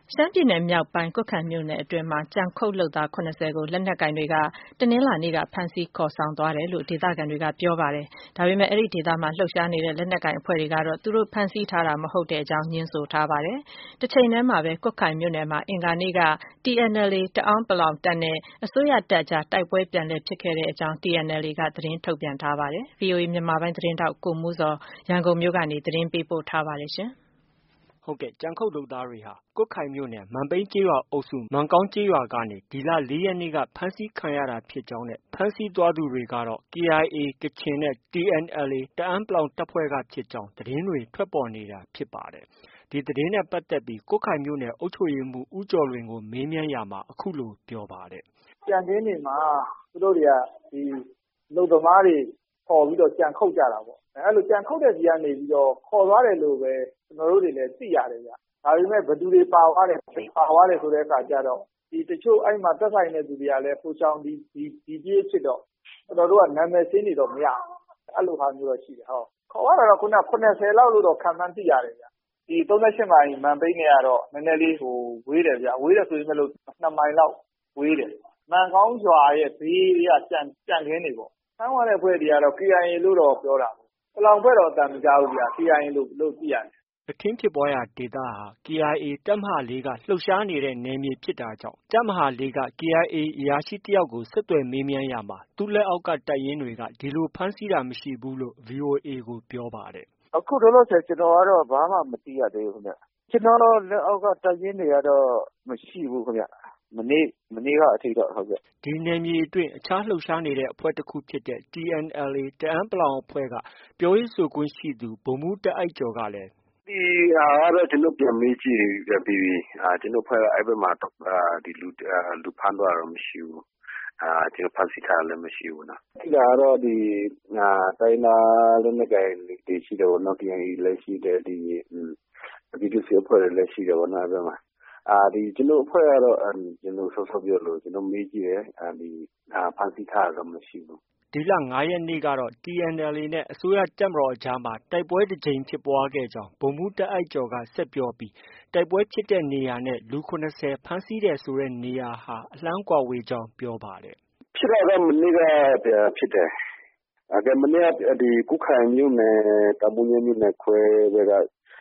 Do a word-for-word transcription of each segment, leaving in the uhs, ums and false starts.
ရှမ်းပြည်နယ်မြောက်ပိုင်း ကွတ်ခိုင်မြို့နယ်အတွင်းမှာ ကြံခုတ်လုပ်သား ၇၀ကို လက်နက်ကိုင်တွေက တနင်္လာနေ့က ဖမ်းဆီးခေါ်ဆောင်သွားတယ်လို့ ဒေသခံတွေကပြောပါတယ်။ ဒါပေမဲ့ အဲဒီဒေသမှာ လှုပ်ရှားနေတဲ့ လက်နက်ကိုင်အဖွဲ့တွေကတော့ သူတို့ဖမ်းဆီးထားတာမဟုတ်ကြောင်း ငြင်းဆိုထားပါတယ်။ တချိန်တည်းမှာပဲ ကွတ်ခိုင်မြို့နယ်မှာ အင်္ဂါနေ့က T N L A တအာင်း တပ်နဲ့ အစိုးရတပ်အကြား တိုက်ပွဲပြန်လည်ဖြစ်ခဲ့ကြောင်း T N L A က သတင်းထုတ်ပြန်ထားပါတယ်။ ဗွီအိုအေမြန်မာပိုင်းသတင်းထောက် ကိုမိုးဇော် ရန်ကုန်မြို့ကနေ သတင်းပေးပို့ထားပါတယ်။ဟုတ်ကဲ့။ ကြံခုတ်လုပ်သားတွေဟာ ကွတ်ခိုင်မြို့နယ် မန်ပိန်းကျေးရွာအုပ်စု မန်ကောင်းကျေးရွာကနေ ဒီလ ၄ရက်နေ့က ဖမ်းဆီးခံရတာဖြစ်ကြောင်းနဲ့ ဖမ်းဆီးသွားသူတွေကတော့ K I A ကချင်နဲ့ T N L A တအာင်း တပ်ဖွဲ့ကဖြစ်ကြောင်း သတင်းတွေ ထွက်ပေါ်နေတာဖြစ်ပါတယ်။ ဒီသတင်းနဲ့ပတ်သက်ပြီး ကွတ်ခိုင်မြို့နယ် အုပ်ချုပ်ရေးမှူး ဦးကျော်လွင်ကို မေးမြန်းရာမှာ အခုလို ပြောပါတယ်။ “ကြံခင်းတွေမှာ သူတို့တွေက ဒီအလုပ်သမားတွေခေါ်ပြီးတော့ ကြံခုတ်ကြတာပေါ့။ အဲလို ကြံခုတ်တဲ့ဆီကနေပြီးတော့ ခေါ်သွားတယ်လို့ပဲ ကျနော်တို့တွေလည်း သိရတယ်ဗျ။ ဒါပေမဲ့ ဘယ်သူတွေပါသွားတယ်၊ ပါသွားတယ်ဆိုတဲ့အခါကျတော့ ဒီတချို့ အဲဒီမှာ သက်ဆိုင်တဲ့သူတွေကလည်း ဟိုရှောင်ဒီပြေးဖြစ်တော့ ကျနော်တို့က နာမည်စာရင်းတွေတော့ မရဘူး။ အဲလိုဟာမျိုးတော့ ရှိတယ်။ ခေါ်သွားတာတော့ ၇၀လောက်လို့တော့ ခန့်မှန်းသိရတယ်ဗျ။ ဒီ ၃၈မိုင် မန်ပိန်းနဲ့ကတော့ နည်းနည်းလေး ဝေးတယ်ဗျ။ ဝေးတယ်ဆိုပေမဲ့လို့ ၂မိုင်လောက်ဝေးတယ်။ မန်ကောင်းရွာရဲ့ဘေးက ကြံခင်းတွေပေါ့။ ဖမ်းသွားတဲ့အဖွဲ့တွေကတော့ K I A လို့တော့ ပြောတာပဲ။ ပလောင်အဖွဲ့တော့ အသံမကြားဘူးဗျ။ K I A လို့ သိရတယ်။ ” အခင်းဖြစ်ပွားရာဒေသဟာ K I A တပ်မဟာ ၄က လှုပ်ရှားနေတဲ့နယ်မြေဖြစ်တာကြောင့် တပ်မဟာ ၄က K I A အရာရှိတစ်ယောက်ကို ဆက်သွယ်မေးမြန်းရာမှာ သူ့လက်အောက်က တပ်ရင်းတွေက ဒီလို ဖမ်းဆီးတာမရှိဘူးလို့ ဗွီအိုအေကို ပြောပါတယ်။ “အခုလောလောဆယ် ကျနော်ကတော့ ဘာမှ မသိရသေးဘူးခင်ဗျ။ ကျနော့်လက်အောက်က တပ်ရင်းတွေကတော့ မရှိဘူးခင်ဗျ။ မနေ့ မနေ့ကအထိတော့ ဟုတ်ကဲ့။ ” ဒီနယ်မြေအတွင်း အခြားလှုပ်ရှားနေတဲ့အဖွဲ့တစ်ခုဖြစ်တဲ့ T N L A တအာင်း အဖွဲ့က ပြောရေးဆိုခွင့်ရှိသူ ဗိုလ်မှူး တာ့အိုက်ကျော်ကလည်းဒီဟာကတော့ ကျနော်တို့ ပြန်မေးကြည့်ပြီးပြီ။ ကျနော်တို့အဖွဲ့က အဲဒီဘက်မှာ လူဖမ်းသွားတာတော့ မရှိဘူး။ ကျနော်တို့ ဖမ်းဆီးထားတာလည်း မရှိဘူး။ ရှိတာကတော့ ဒီ တိုင်းရင်းသားလက်နက်ကိုင်တွေရှိတာပေါ့နော်။ K I A လည်း ရှိတယ်။ ဒီ ပြည်သူ့စစ်အဖွဲ့တွေလည်း ရှိတယ်ပေါ့နော် အဲဒီဘက်မှာ။ ကျနော်တို့အဖွဲ့ကတော့ ကျနော်စောစောပြောသလို ကျနော်တို့ မေးကြည့်တယ်။ ဖမ်းဆီးထားတာတော့ မရှိဘူး။ဒီလ ၅ရက်နေ့ကတော့ T N L A နဲ့ အစိုးရတပ်မတော်အကြားမှာ တိုက်ပွဲတစ်ကြိမ်ဖြစ်ပွားခဲ့ကြောင်း ဗိုလ်မှူးတာ့အိုက်ကျော်က ဆက်ပြောပြီး တိုက်ပွဲဖြစ်တဲ့နေရာနဲ့ လူ ၇၀ဖမ်းဆီးတယ်ဆိုတဲ့နေရာဟာ အလှမ်းကွာဝေးကြောင်း ပြောပါတယ်။ “ဖြစ်တာတော့ မနေ့က ဖြစ်တယ်။ မနေ့က ကွတ်ခိုင်မြို့နယ် တာမိုးညဲမြို့နယ်ခွဲဘက်က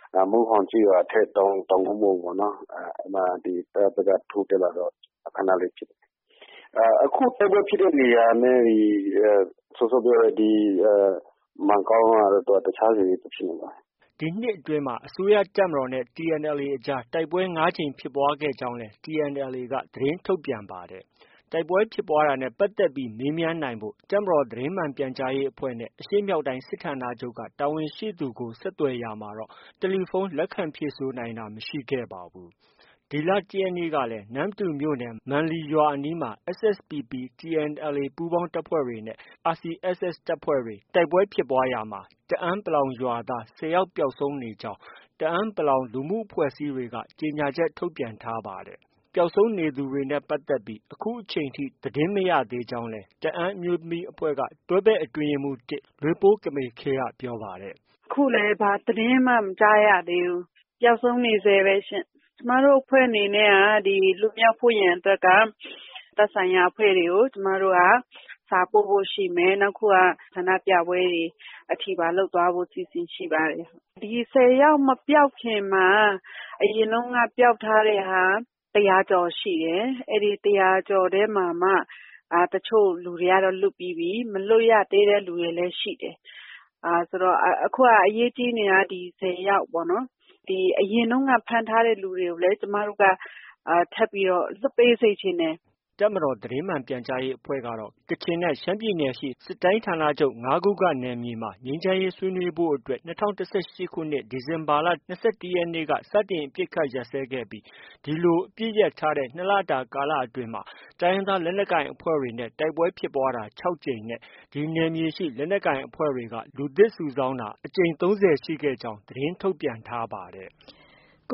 မုန်းဟွမ်ကျေးရွာအထက် တောင်ကုန်းပေါ်ပေါ့နော်။ အဲဒီမှာ တပ်ဘက်က ထိုးတက်လာတော့ ခဏလေးဖြစ်တယ်။ အခုတိုက်ပွဲဖြစ်တဲ့နေရာနဲ့ စောစောပြောတဲ့ ဒီ မန်ကောင်းကတော့ တခြားစီဖြစ်နေပါတယ်။ ” ဒီနှစ်အတွင်းမှာ အစိုးရတပ်မတော်နဲ့ T N L A အကြား တိုက်ပွဲ ၅ကြိမ်ဖြစ်ပွားခဲ့ကြောင်းလည်း T N L A က သတင်းထုတ်ပြန်ပါတယ်။ တိုက်ပွဲဖြစ်ပွားတာနဲ့ပတ်သက်ပြီး မေးမြန်းနိုင်ဖို့ တပ်မတော်သတင်းမှန်ပြန်ကြားရေးအဖွဲ့နဲ့ အရှေ့မြောက်တိုင်း စစ်ဌာနချုပ်က တာဝန်ရှိသူကို ဆက်သွယ်ရာမှာတော့ တယ်လီဖုန်း လက်ခံဖြေဆိုနိုင်တာ မရှိခဲ့ပါဘူး။ ဒီလ ၁ရက်နေ့ကလည်း နမ္မတူမြို့နယ် မန်လီရွာအနီးမှာ S S P P ၊ T N L A ပူးပေါင်းတပ်ဖွဲ့တွေနဲ့ R C S S တပ်ဖွဲ့တွေ တိုက်ပွဲဖြစ်ပွားရာမှာ တအာင်း ရွာသား ၁၀ယောက်ပျောက်ဆုံးနေကြောင်း တအာင်း လူမှုအဖွဲ့အစည်းတွေက ကြေညာချက်ထုတ်ပြန်ထားပါတယ်။ ပျောက်ဆုံးနေသူတွေနဲ့ပတ်သက်ပြီး အခုချိန်ထိ သတင်းမရသေးကြောင်းလည်း တအာင်းအမျိုးသမီးအဖွဲ့က တွဲဖက်အတွင်းရေးမှူး ၁ လွေးပိုးကမေခဲက ပြောပါတယ်။ “အခုလည်း ဘာသတင်းမှ မကြားရသေးဘူး။ ပျောက်ဆုံးနေဆဲပဲရှင့်။ ကျမတို့အဖွဲ့အနေနဲ့က လွတ်မြောက်ဖို့ရန်အတွက်က သက်ဆိုင်ရာအဖွဲ့တွေကို ကျမတို့က စာပို့ဖို့ရှိမယ်။ နောက်တစ်ခုက ဆန္ဒပြပွဲတွေ အထိပါ လုပ်သွားဖို့ အစီအစဉ်ရှိပါတယ်။ ဒီ ၁၀ယောက်မပျောက်ခင်မှာ အရင်တုန်းက ပျောက်ထားတဲ့ဟာ တစ်ရာကျော်ရှိတယ်။ အဲဒီ တစ်ရာကျော်ထဲမှာမှ တချို့လူတွေကတော့ လွတ်ပြီးပြီ။ မလွတ်ရသေးတဲ့လူတွေလည်း ရှိတယ်။ ဆိုတော့ အခုက အရေးကြီးနေတာက ဒီ ၁၀ယောက်ပေါ့နော်။ ဒီအရင်တုန်းက ဖမ်းထားတဲ့လူတွေကိုလည်း ကျမတို့က ထပ်ပြီးတော့ လွှတ်ပေးစေချင်တယ်။” တပ်မတော်သတင်းမှန်ပြန်ကြားရေးအဖွဲ့ကတော့ ကချင်နဲ့ ရှမ်းပြည်နယ်ရှိ စစ်တိုင်းဌာနချုပ် ၅ခုက နယ်မြေမှာ ငြိမ်းချမ်းရေးဆွေးနွေးဖို့အတွက် ၂၀၁၈ခုနှစ် ဒီဇင်ဘာလ ၂၁ရက်နေ့က စတင်အပစ်အခတ်ရပ်စဲခဲ့ပြီး ဒီလို အပစ်ရပ်ထားတဲ့ ၂လတာကာလအတွင်းမှာ တိုင်းရင်းသားလက်နက်ကိုင်အဖွဲ့တွေနဲ့ တိုက်ပွဲဖြစ်ပွားတာ ၆ကြိမ်နဲ့ ဒီနယ်မြေရှိ လက်နက်ကိုင်အဖွဲ့တွေက လူသစ်စုဆောင်းတာ အကြိမ် ၃၀ရှိခဲ့ကြောင်း သတင်းထုတ်ပြန်ထားပါတယ်။